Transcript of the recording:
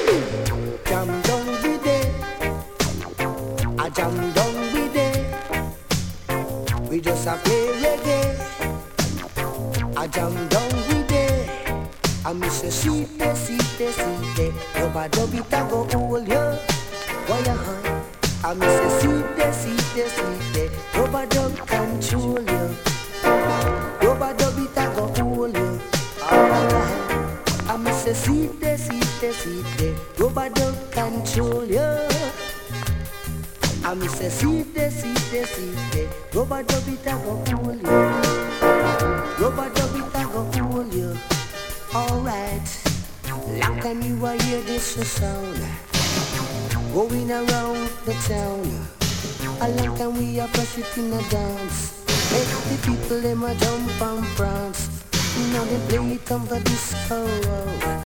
Jam down with it. I jam down with it. We just a play reggae. I jam down with it. I miss a seat there, seat there, seat there. Nobody beat a go hold you. Why you high? I miss a seat there, seat there, seat there. Nobody control you. Nobody beat a go hold you. Alright. I miss a seat there, seat there, seat there. Nobody control you. I miss a seat there, seat there, seat there. Nobody beat a go hold you. Nobody beat a go hold you. Alright. Long time you are hear this sound going around the town. A long time we are press it in a dance. Make the people them a jump and prance. Now they play it on the disco.